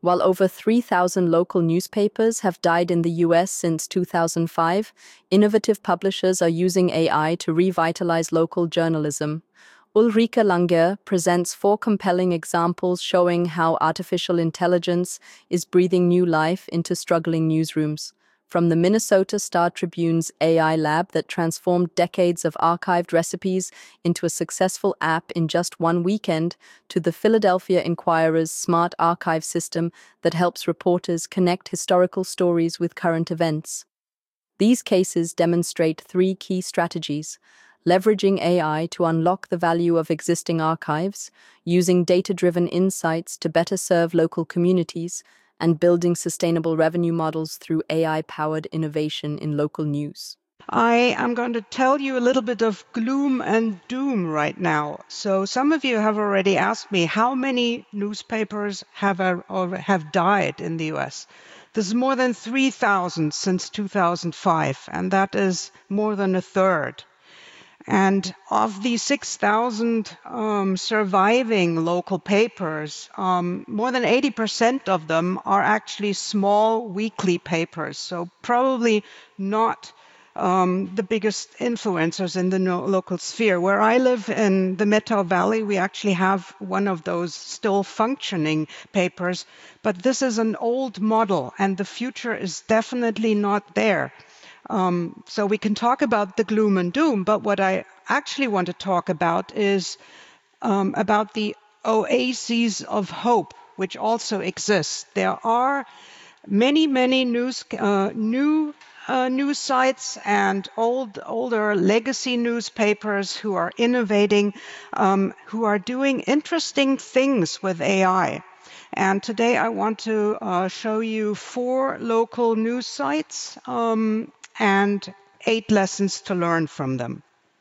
While over 3,000 local newspapers have died in the US since 2005, innovative publishers are using AI to revitalize local journalism. Ulrike Langer presents 4 compelling examples showing how artificial intelligence is breathing new life into struggling newsrooms. From the Minnesota Star-Tribune's AI lab that transformed decades of archived recipes into a successful app in just one weekend, to the Philadelphia Inquirer's smart archive system that helps reporters connect historical stories with current events. These cases demonstrate 3 key strategies: leveraging AI to unlock the value of existing archives, using data-driven insights to better serve local communities, and building sustainable revenue models through AI-powered innovation in local news. I am going to tell you a little bit of gloom and doom right now. So some of you have already asked me how many newspapers have died in the US. This is more than 3,000 since 2005, and that is more than a third. And of the 6,000 surviving local papers, more than 80% of them are actually small weekly papers, so probably not the biggest influencers in the local sphere. Where I live in the Methow Valley, we actually have one of those still functioning papers, but this is an old model, and the future is definitely not there. So we can talk about the gloom and doom, but what I actually want to talk about is about the oases of hope, which also exist. There are many new news sites and older legacy newspapers who are innovating, who are doing interesting things with AI. And today I want to show you 4 local news sites and 8 lessons to learn from them.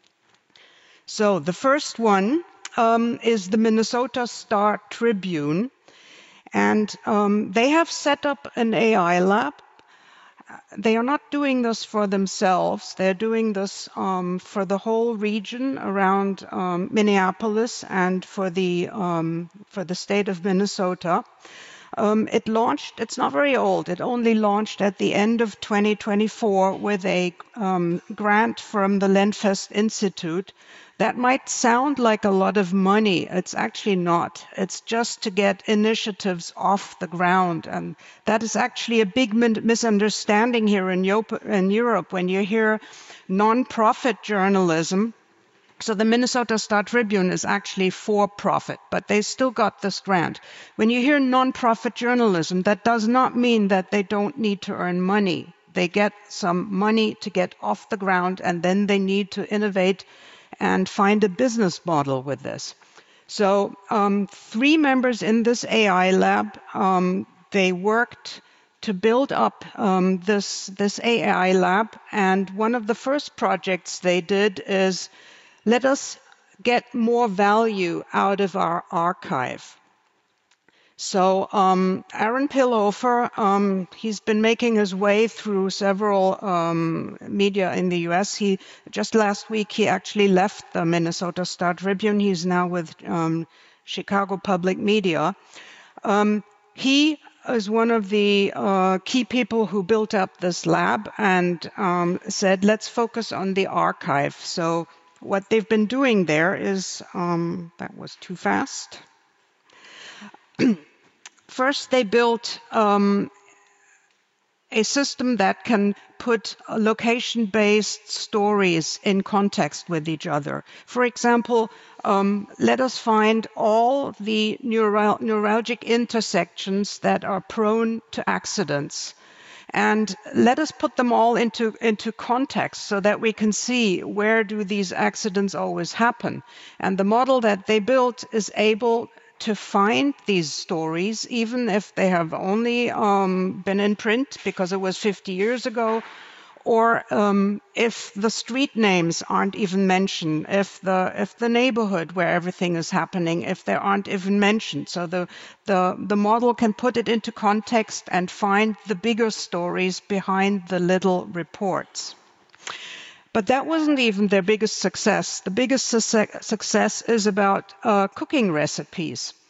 So the first one is the Minnesota Star-Tribune, and they have set up an AI lab. They are not doing this for themselves. They're doing this for the whole region around Minneapolis and for the state of Minnesota. It launched, it's not very old, it only launched at the end of 2024 with a grant from the Lenfest Institute. That might sound like a lot of money. It's actually not. It's just to get initiatives off the ground. And that is actually a big misunderstanding here in Europe when you hear non-profit journalism. So the Minnesota Star-Tribune is actually for profit, but they still got this grant. When you hear non-profit journalism, that does not mean that they don't need to earn money. They get some money to get off the ground, and then they need to innovate and find a business model with this. So 3 members in this AI lab, they worked to build up this AI lab, and one of the first projects they did is let us get more value out of our archive. So Aaron Pillhofer, he's been making his way through several media in the US. Just last week, he actually left the Minnesota Star-Tribune. He's now with Chicago Public Media. He is one of the key people who built up this lab and said, let's focus on the archive. So what they've been doing there is, that was too fast. First, they built a system that can put location-based stories in context with each other. For example, let us find all the neuralgic intersections that are prone to accidents. And let us put them all into context so that we can see where do these accidents always happen. And the model that they built is able to find these stories, even if they have only been in print because it was 50 years ago, or if the street names aren't even mentioned, if the neighborhood where everything is happening, if they aren't even mentioned. So the model can put it into context and find the bigger stories behind the little reports. But that wasn't even their biggest success. The biggest success is about cooking recipes.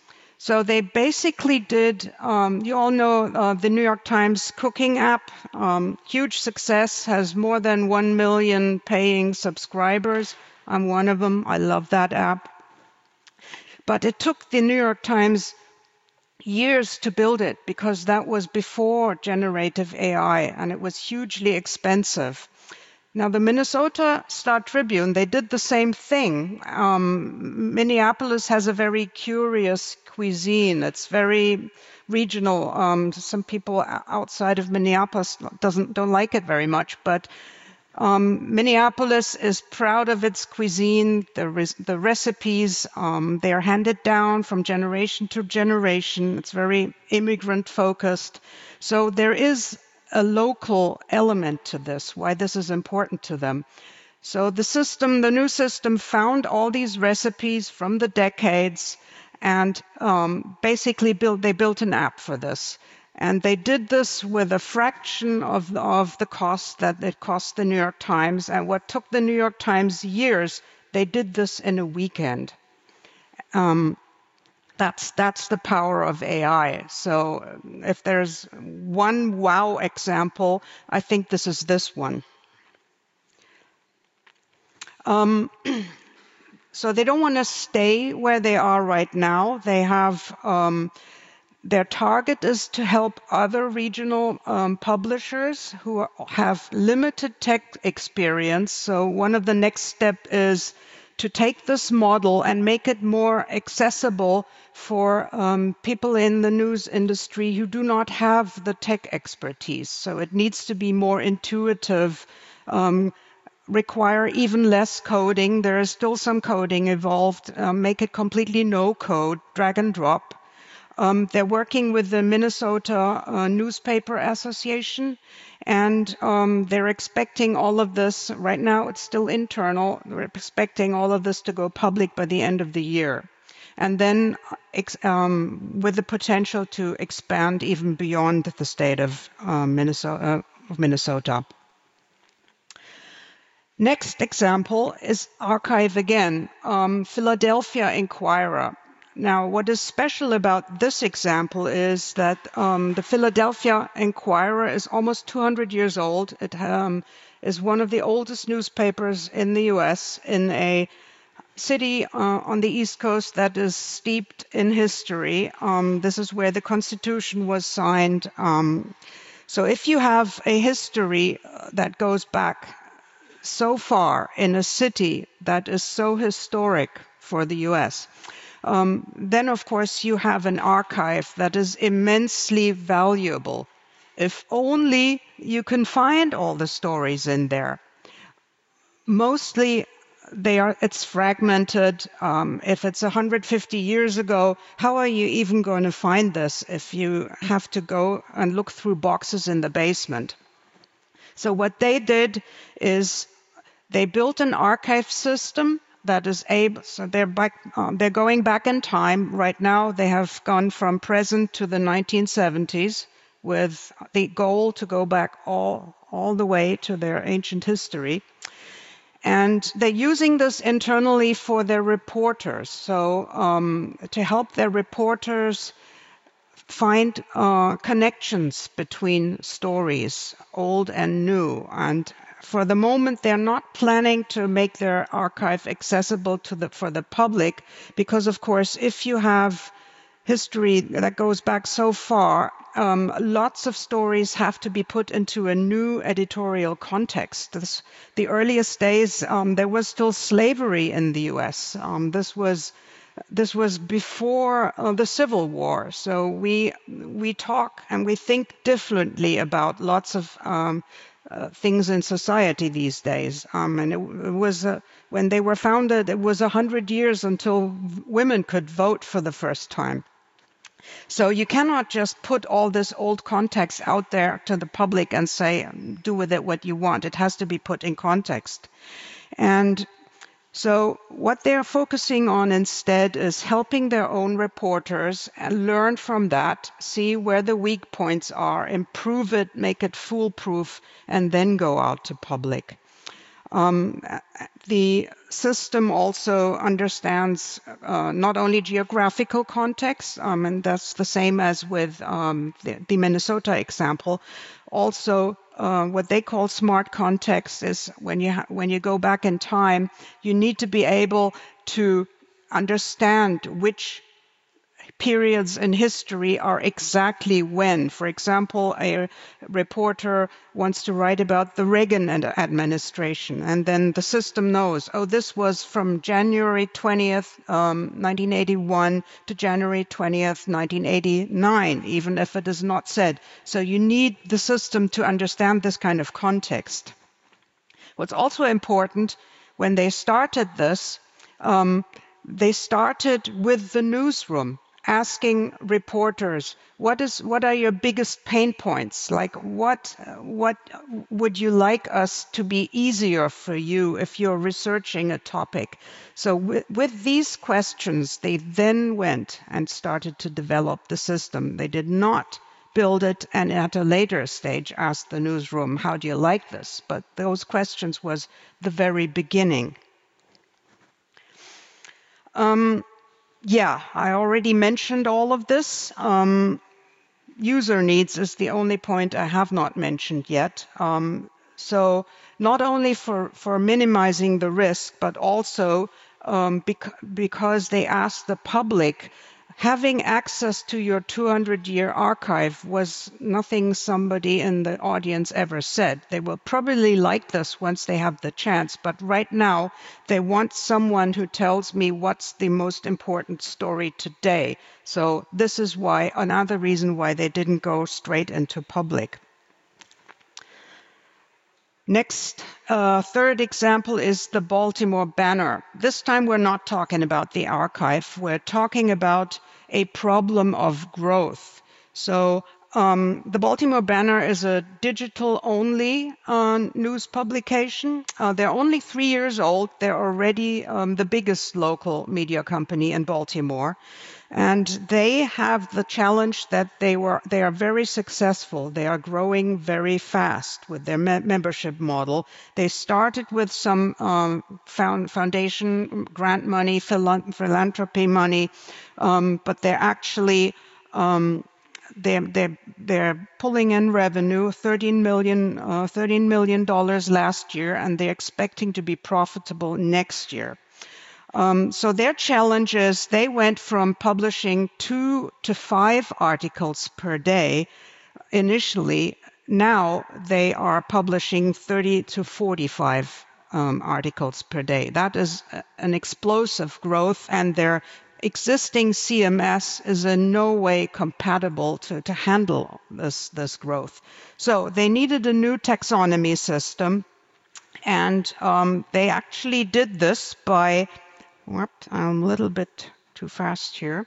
So they basically did, you all know the New York Times cooking app, huge success, has more than 1 million paying subscribers. I'm one of them. I love that app. But it took the New York Times years to build it because that was before generative AI and it was hugely expensive. Now, the Minnesota Star Tribune, they did the same thing. Minneapolis has a very curious cuisine. It's very regional. Some people outside of Minneapolis don't like it very much, but Minneapolis is proud of its cuisine. The recipes, they are handed down from generation to generation. It's very immigrant focused. So there is a local element to this, why this is important to them. So the new system found all these recipes from the decades and basically they built an app for this. And they did this with a fraction of the cost that it cost the New York Times. And what took the New York Times years, they did this in a weekend. That's the power of AI. So if there's one wow example, I think this is this one. So they don't want to stay where they are right now. They have their target is to help other regional publishers who have limited tech experience. So one of the next steps is to take this model and make it more accessible for people in the news industry who do not have the tech expertise. So it needs to be more intuitive, require even less coding. There is still some coding involved, make it completely no code, drag and drop. They're working with the Minnesota Newspaper Association, and they're expecting all of this. Right now, it's still internal. We're expecting all of this to go public by the end of the year. And then with the potential to expand even beyond the state of Minnesota. Next example is Archive again, Philadelphia Inquirer. Now, what is special about this example is that the Philadelphia Inquirer is almost 200 years old. It is one of the oldest newspapers in the U.S. in a city on the East Coast that is steeped in history. This is where the Constitution was signed. So if you have a history that goes back so far in a city that is so historic for the U.S., then, of course, you have an archive that is immensely valuable. If only you can find all the stories in there. Mostly, it's fragmented. If it's 150 years ago, how are you even going to find this if you have to go and look through boxes in the basement? So what they did is they built an archive system that is able, so they're going back in time. Right now, they have gone from present to the 1970s with the goal to go back all the way to their ancient history. And they're using this internally for their reporters. So to help their reporters find connections between stories, old and new. And for the moment, they're not planning to make their archive accessible for the public because, of course, if you have history that goes back so far, lots of stories have to be put into a new editorial context. The earliest days, there was still slavery in the U.S. This was before the Civil War. So we talk and we think differently about lots of things in society these days. And it was when they were founded, it was 100 years until women could vote for the first time. So you cannot just put all this old context out there to the public and say, do with it what you want. It has to be put in context. And so what they're focusing on instead is helping their own reporters and learn from that, see where the weak points are, improve it, make it foolproof, and then go out to public. The system also understands not only geographical context, and that's the same as with the Minnesota example. Also, what they call smart context is when you go back in time, you need to be able to understand which periods in history are exactly when. For example, a reporter wants to write about the Reagan administration, and then the system knows, oh, this was from January 20th, 1981 to January 20th, 1989, even if it is not said. So you need the system to understand this kind of context. What's also important, when they started this, they started with the newsroom, asking reporters, what are your biggest pain points? Like, what would you like us to be easier for you if you're researching a topic? So with these questions, they then went and started to develop the system. They did not build it and at a later stage ask the newsroom, how do you like this? But those questions was the very beginning. Yeah, I already mentioned all of this. User needs is the only point I have not mentioned yet. So not only for minimizing the risk, but also because they asked the public, having access to your 200-year archive was nothing somebody in the audience ever said. They will probably like this once they have the chance, but right now they want someone who tells me what's the most important story today. So this is why, another reason why they didn't go straight into public. Next, third example is the Baltimore Banner. This time we're not talking about the archive. We're talking about a problem of growth. So the Baltimore Banner is a digital-only news publication. They're only 3 years old. They're already the biggest local media company in Baltimore. And they have the challenge that they are very successful. They are growing very fast with their membership model. They started with some foundation grant money, philanthropy money, but they're actually they're pulling in revenue, $13 million last year, and they're expecting to be profitable next year. So their challenge is they went from publishing 2 to 5 articles per day initially. Now they are publishing 30 to 45 articles per day. That is an explosive growth, and their existing CMS is in no way compatible to handle this growth. So they needed a new taxonomy system, and they actually did this by I'm a little bit too fast here.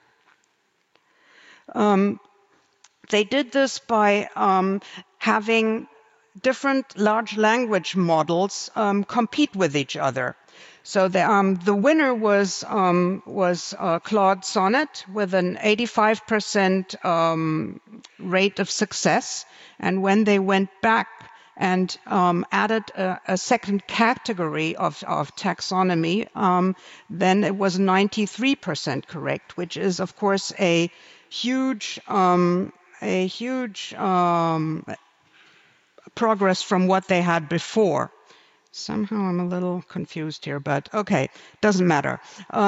They did this by having different large language models compete with each other. So the winner was Claude Sonnet with an 85% rate of success. And when they went back and added a second category of taxonomy, then it was 93% correct, which is, of course, a huge progress from what they had before. Somehow I'm a little confused here, but okay, doesn't matter.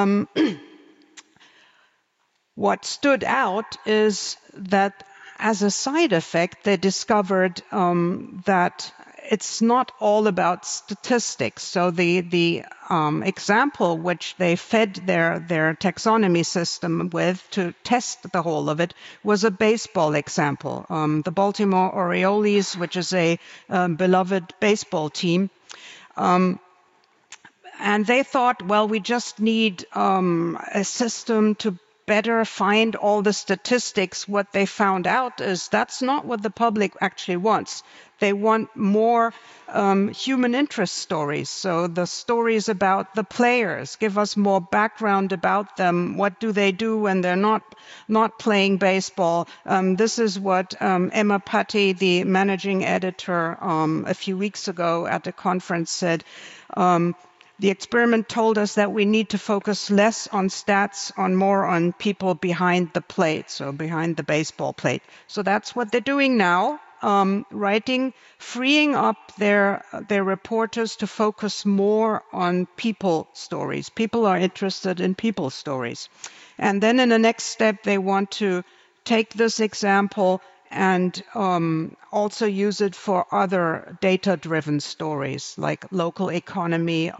What stood out is that as a side effect, they discovered that it's not all about statistics. So the example which they fed their taxonomy system with to test the whole of it was a baseball example. The Baltimore Orioles, which is a beloved baseball team, and they thought, well, we just need a system to better find all the statistics. What they found out is that's not what the public actually wants. They want more human interest stories. So the stories about the players, give us more background about them. What do they do when they're not playing baseball? This is what Emma Patti, the managing editor, a few weeks ago at a conference said. The experiment told us that we need to focus less on stats, more on people behind the plate, so behind the baseball plate. So that's what they're doing now. Freeing up their reporters to focus more on people stories. People are interested in people stories. And then in the next step, they want to take this example and also use it for other data-driven stories like local economy,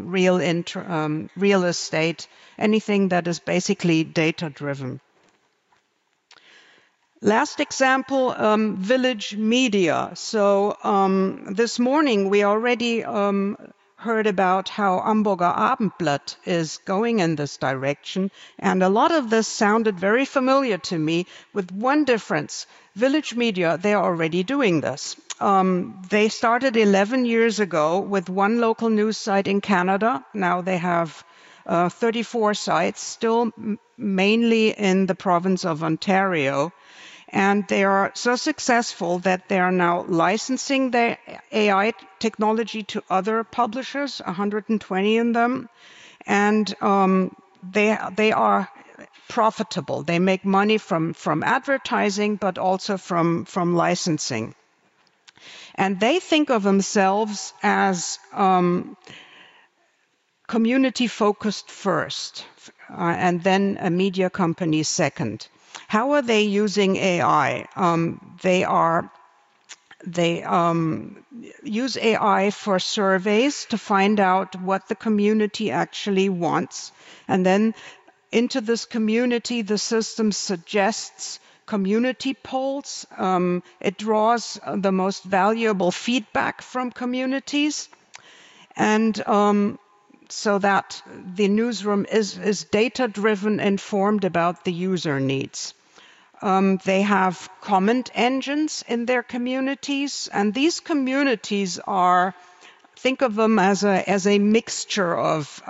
real estate, anything that is basically data-driven. Last example, village media. So this morning we already heard about how Hamburger Abendblatt is going in this direction. And a lot of this sounded very familiar to me with one difference. Village media, they are already doing this. They started 11 years ago with one local news site in Canada. Now they have 34 sites, still mainly in the province of Ontario. And they are so successful that they are now licensing their AI technology to other publishers, 120 in them. And they are profitable. They make money from advertising, but also from licensing. And they think of themselves as community-focused first, and then a media company second. How are they using AI? They use AI for surveys to find out what the community actually wants. And then into this community, the system suggests community polls. It draws the most valuable feedback from communities. And so that the newsroom is data-driven, informed about the user needs. They have comment engines in their communities, and these communities are, think of them as a mixture of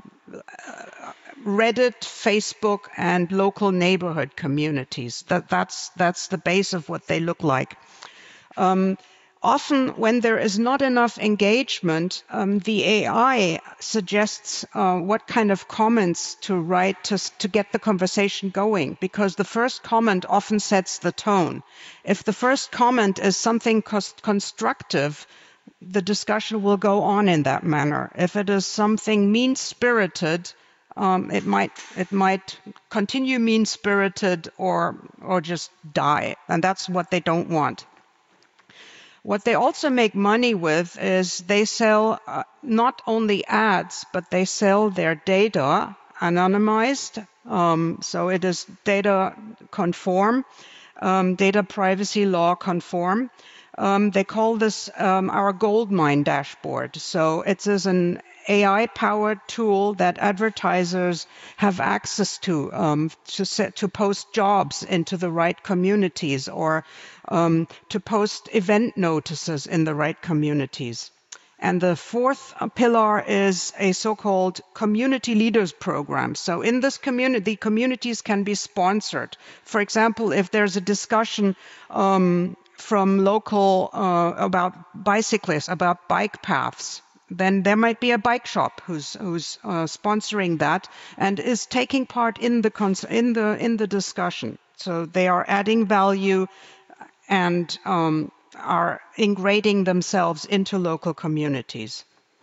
Reddit, Facebook, and local neighborhood communities. That's the base of what they look like. Often, when there is not enough engagement, the AI suggests what kind of comments to write to get the conversation going, because the first comment often sets the tone. If the first comment is something constructive, the discussion will go on in that manner. If it is something mean-spirited, it might continue mean-spirited or just die, and that's what they don't want. What they also make money with is they sell not only ads, but they sell their data anonymized. So it is data conform, data privacy law conform. They call this our goldmine dashboard. So it is an AI-powered tool that advertisers have access to post jobs into the right communities, or to post event notices in the right communities. And the fourth pillar is a so-called community leaders program. So in this community, the communities can be sponsored. For example, if there's a discussion from local about bicyclists, about bike paths, then there might be a bike shop who's sponsoring that and is taking part in the discussion. So they are adding value and are integrating themselves into local communities.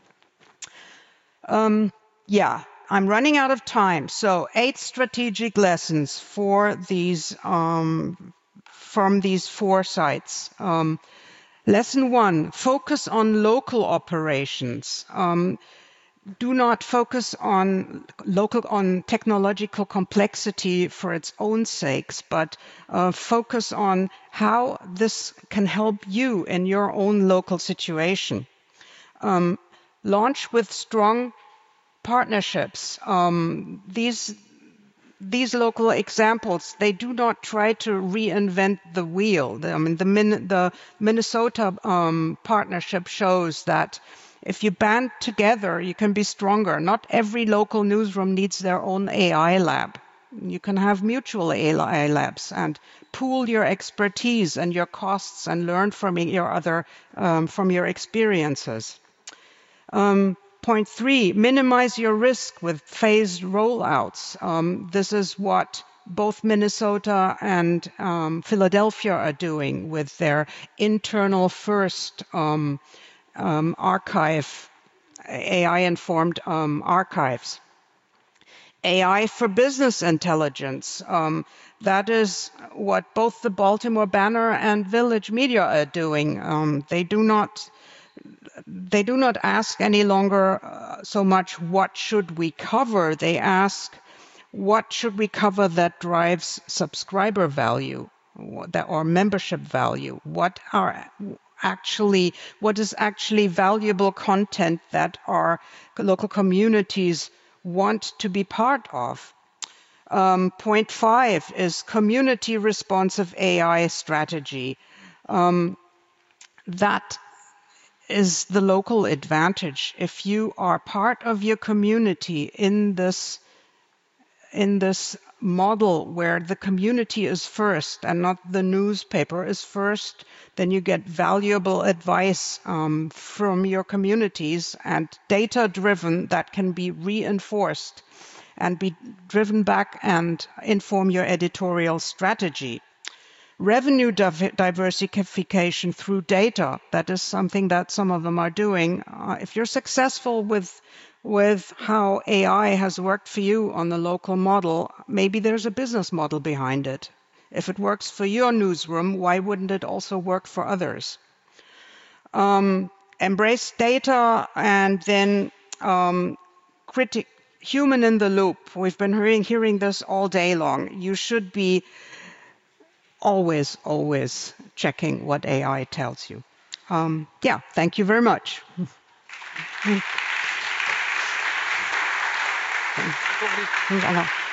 Yeah, I'm running out of time. So 8 strategic lessons for these from these 4 sites. Lesson 1, focus on local operations. Do not focus on technological complexity for its own sakes, but focus on how this can help you in your own local situation. Launch with strong partnerships. These these local examples, they do not try to reinvent the wheel. I mean, the Minnesota partnership shows that if you band together, you can be stronger. Not every local newsroom needs their own AI lab. You can have mutual AI labs and pool your expertise and your costs and learn from from your experiences. Point 3, minimize your risk with phased rollouts. This is what both Minnesota and Philadelphia are doing with their internal first archive, AI-informed archives. AI for business intelligence. That is what both the Baltimore Banner and Village Media are doing. They do not ask any longer so much what should we cover. They ask what should we cover that drives subscriber value or membership value. What is actually valuable content that our local communities want to be part of. Point 5 is community responsive AI strategy. That is the local advantage. If you are part of your community in this model where the community is first and not the newspaper is first, then you get valuable advice from your communities and data-driven that can be reinforced and be driven back and inform your editorial strategy. Revenue diversification through data, that is something that some of them are doing. If you're successful with how AI has worked for you on the local model, maybe there's a business model behind it. If it works for your newsroom, why wouldn't it also work for others? Embrace data and then human in the loop. We've been hearing this all day long. You should be always checking what AI tells you. Yeah, thank you very much. Thank you.